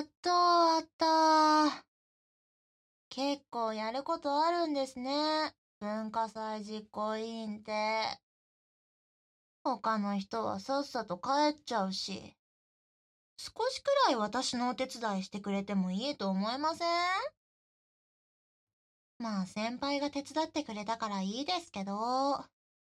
っと終わった。結構やることあるんですね。文化祭実行委員って。他の人はさっさと帰っちゃうし。少しくらい私のお手伝いしてくれてもいいと思いません？まあ先輩が手伝ってくれたからいいですけど。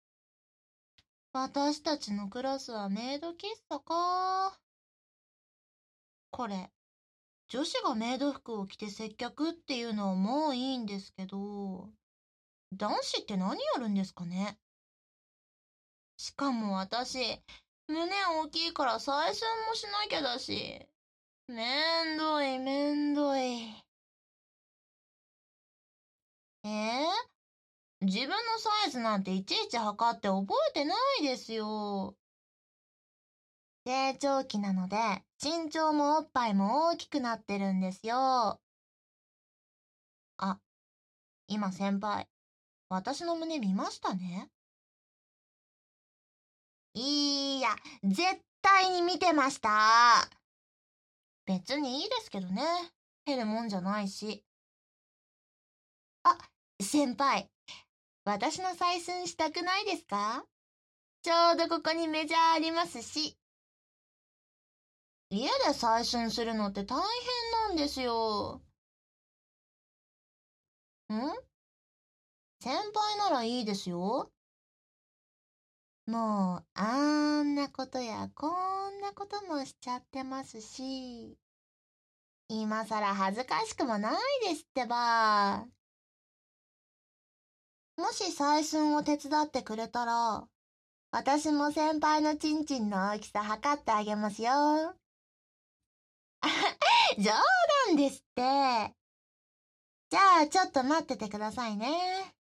私たちのクラスはメイド喫茶か。これ、女子がメイド服を着て接客っていうのはもういいんですけど、男子って何やるんですかね。しかも私、胸大きいから採寸もしなきゃだし、めんどいめんどい。自分のサイズなんていちいち測って覚えてないですよ。成長期なので、身長もおっぱいも大きくなってるんですよ。あ、今先輩、私の胸見ましたね。いや、絶対に見てました。別にいいですけどね。減るもんじゃないし。あ、先輩、私の採寸したくないですか？ちょうどここにメジャーありますし。家で採寸するのって大変なんですよ。先輩ならいいですよ。もう、あんなことやこんなこともしちゃってますし、今さら恥ずかしくもないですってば。もし採寸を手伝ってくれたら、私も先輩のチンチンの大きさ測ってあげますよ。冗談ですって。じゃあ、ちょっと待っててくださいね。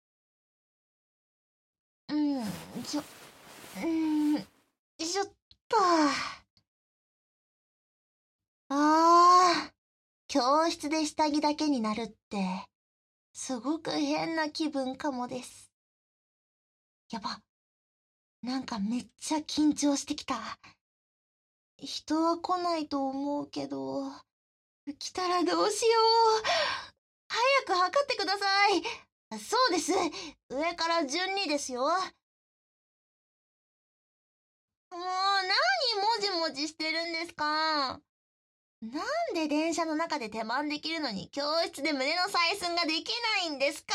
うん、ちょ、ちょっと。教室で下着だけになるって、すごく変な気分かもです。やば、なんかめっちゃ緊張してきた。人は来ないと思うけど、来たらどうしよう。早く測ってください。そうです。上から順にですよ。もう何もじもじしてるんですか？なんで電車の中で手番できるのに教室で胸の採寸ができないんですか？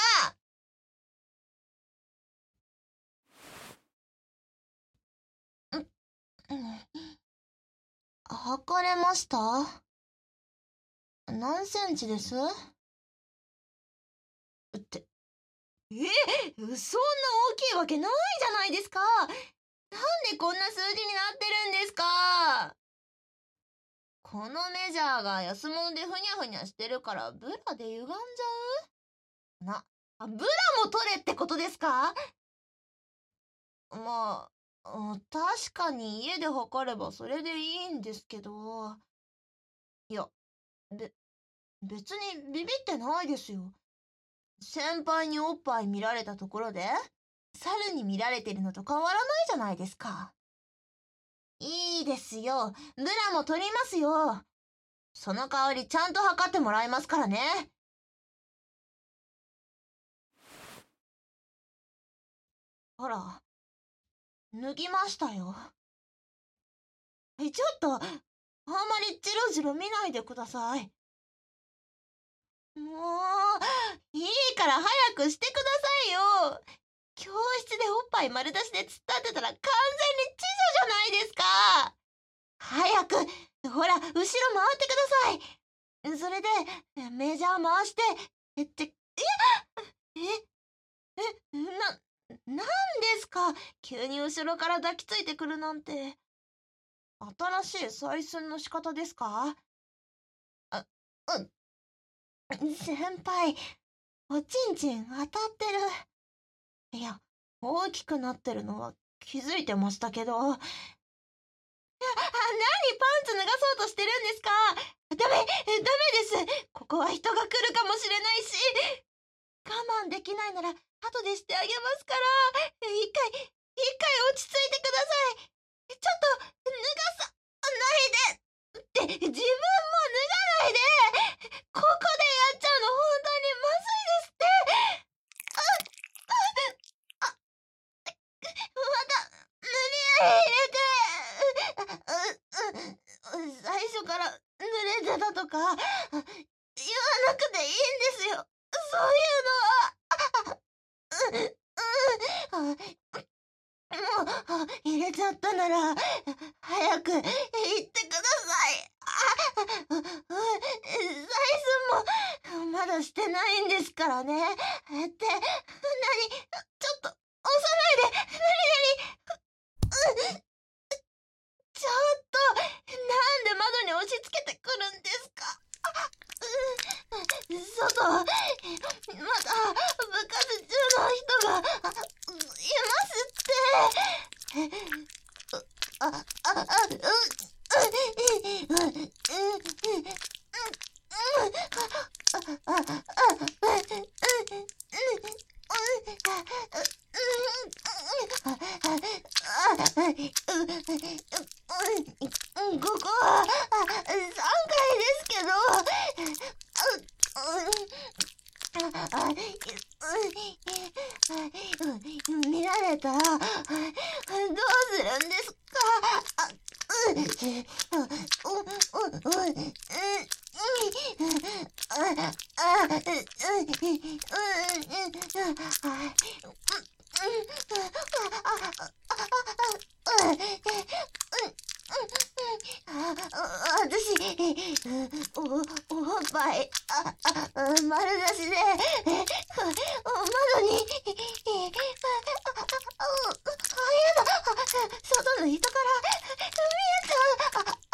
うん、測れました？何センチです？って、そんな大きいわけないじゃないですか。なんでこんな数字になってるんですか？このメジャーが安物でふにゃふにゃしてるからブラで歪んじゃブラも取れってことですか？まあ、確かに家で測ればそれでいいんですけど、いや、べ、別にビビってないですよ。先輩におっぱい見られたところで、猿に見られてるのと変わらないじゃないですか。いいですよ。ブラも取りますよ。その代わりちゃんと測ってもらいますからね。ほら、脱ぎましたよ。ちょっと、あんまりジロジロ見ないでください。もう、いいから早くしてくださいよ。教室でおっぱい丸出しで突っ立ってたら完全に知女じゃないですか。早く、ほら、後ろ回ってください。それで、メジャー回して、なんですか？急に後ろから抱きついてくるなんて。新しい採寸の仕方ですか？あ、先輩、おちんちん当たってる。いや、大きくなってるのは気づいてましたけど。何パンツ脱がそうとしてるんですか？ダメです。ここは人が来るかもしれないし。我慢できないなら後でしてあげますから。一回落ち着いてください。ちょっと脱がさないでって自分も脱がてたとか、言わなくていいんですよ。そういうのは。もう、入れちゃったなら、早く言ってください。採寸も、まだしてないんですからね。ちょっと、押さないで、ちょっと、なんで窓に押し付けてくるんですか。外、まだ、部活中の人が、いますって。ここは3階ですけど、見られたらどうするんですか。私、おっぱい、丸出しで、窓に、やだ、外の人から見えちゃう。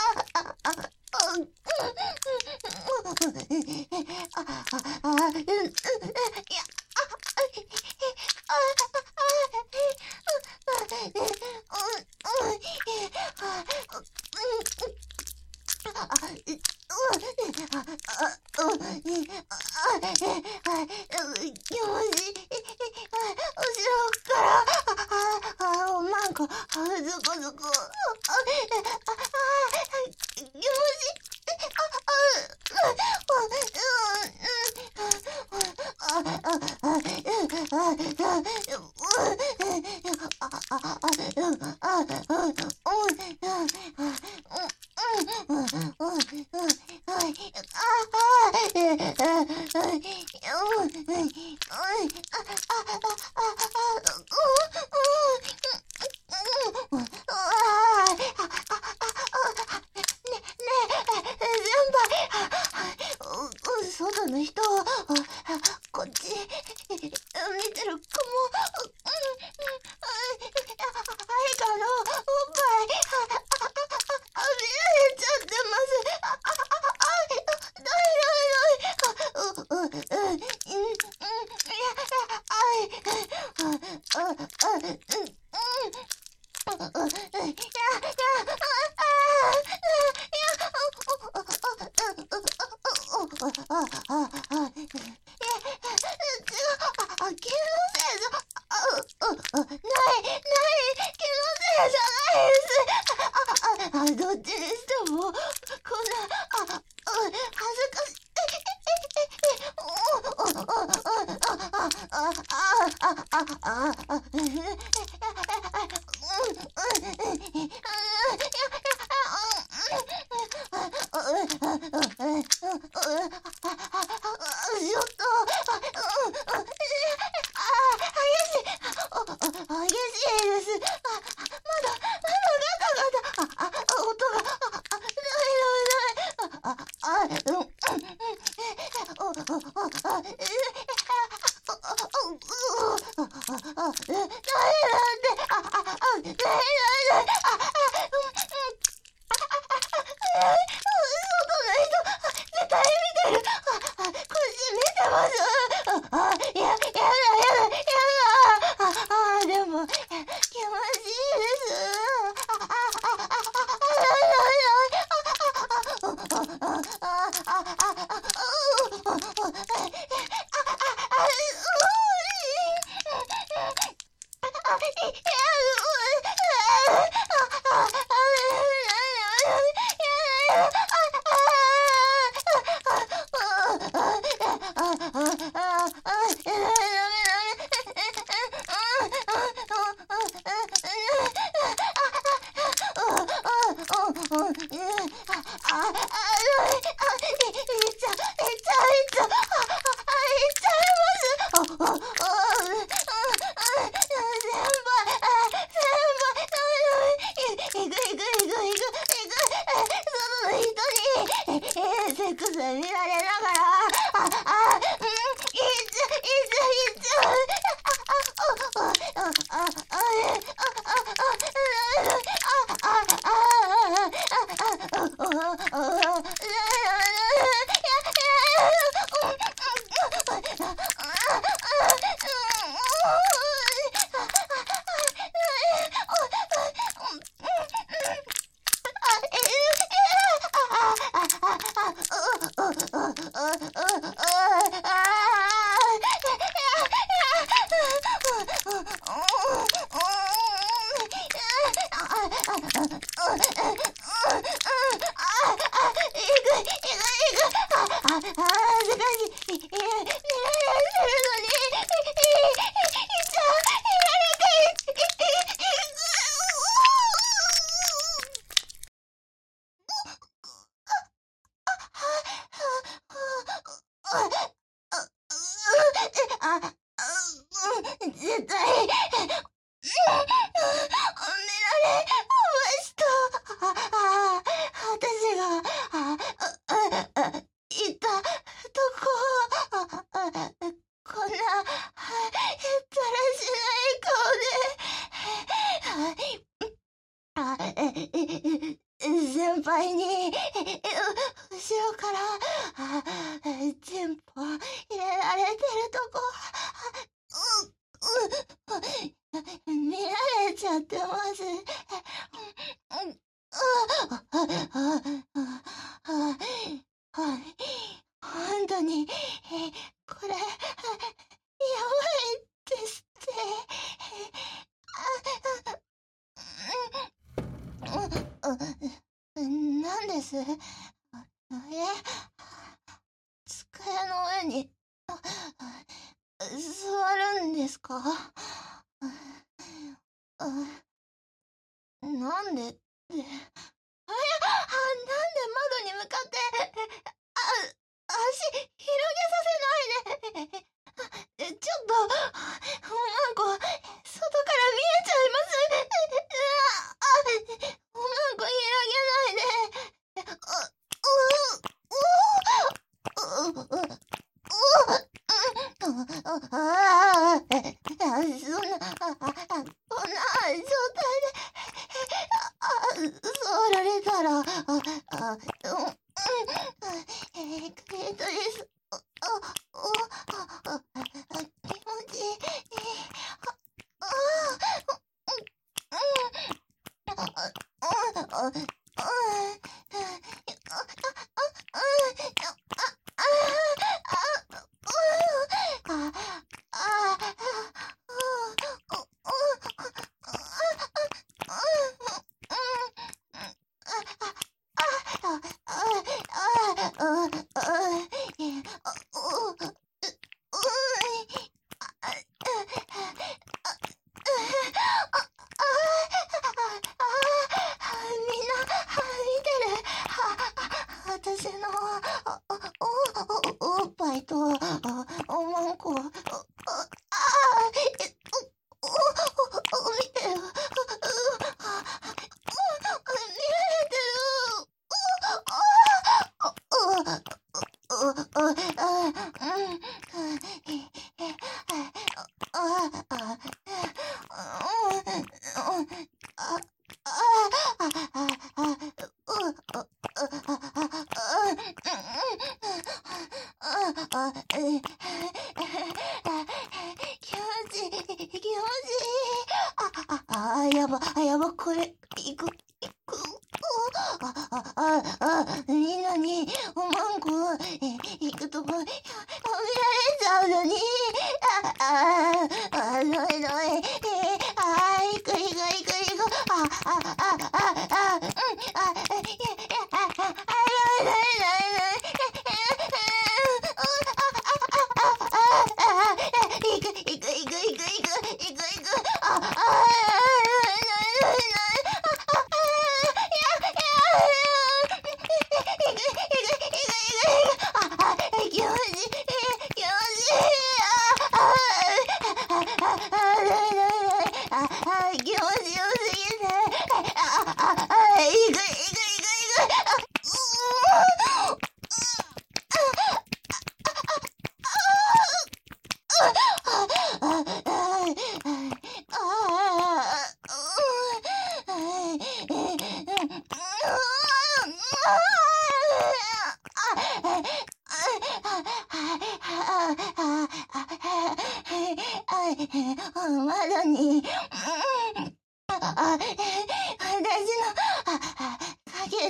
外の人、こっち見てるかも。愛花のおっぱい見られちゃってます。どっちにしても、こんな、恥ずかしい。激しいです。まだガタガタ、音が、でも、気持ちいいです絶対、寝られました。私が、いたとこ、こんな、だらしない顔で、先輩に、後ろから、チンポ入れられてるとこ、見られちゃってます。本当に、これ、やばいですって。なんです？机の上に、座るんですか？なんでって。なんで窓に向かって、足広げさせないで。ちょっと、おまんこ、外から見えちゃいます。おまんこ広げないで。そんな、こんな状態で、触られたら、クリトリス、気持ちいい。私のおっぱいとおまんこ見てる。見られてやば、これ、いく。みんなに、おまんこ、行くとこ、見られちゃうのに、のい、行く、気持ちよすぎて、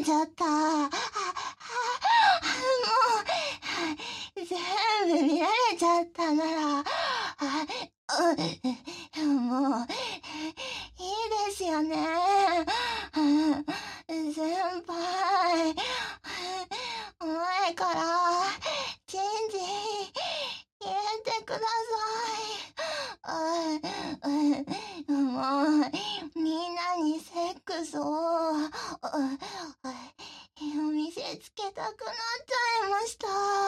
ちゃった。もう、全部見られちゃったなら、もう、いいですよね。先輩、前から、チンチン、入れてください。もう、みんなにセックスを、見せつけたくなっちゃいました。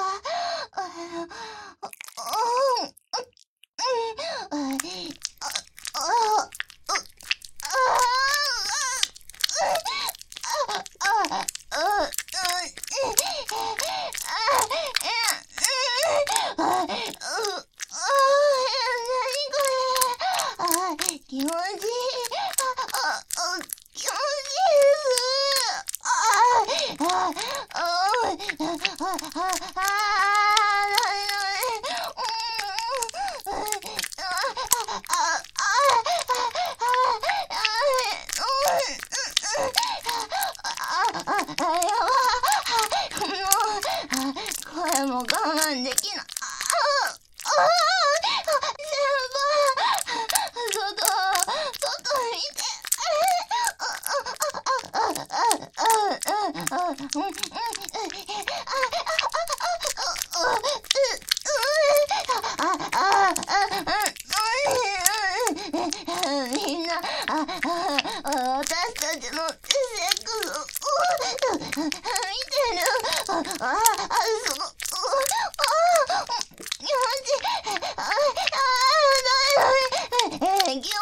気持ちいい。気持ちいいです。声も我慢できない。みんな、私たちのセックスを見てる。気持ちいい。気持ちいい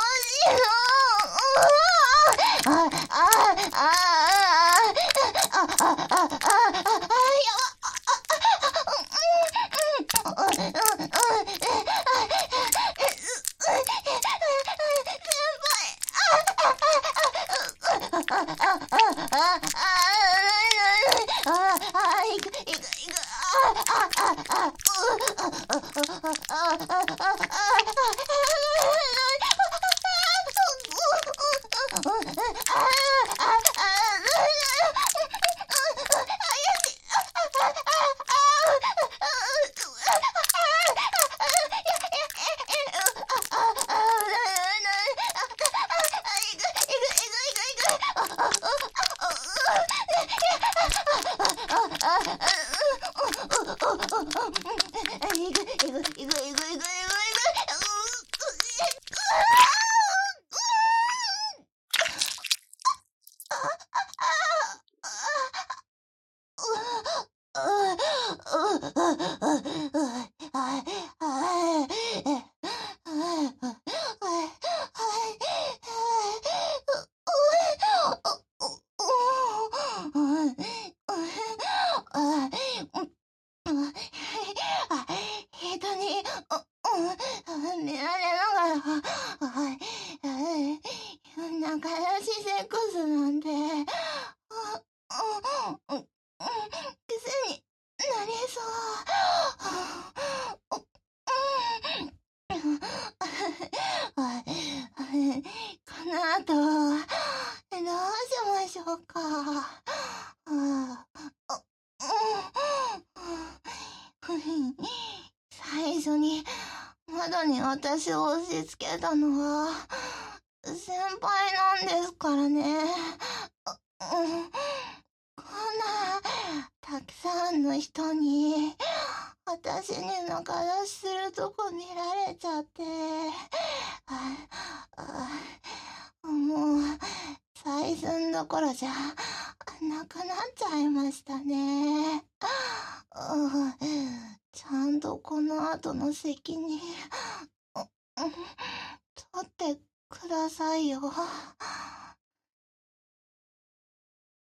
人に、見られながら、仲良しセックスなんて、癖になりそう。この後、どうしましょうか。最初に窓に私を押し付けたのは先輩なんですからね。こんなたくさんの人に私に仲良しするとこ見られちゃって、もう採寸どころじゃなくなっちゃいましたね。ちゃんとこの後の責任取ってくださいよ。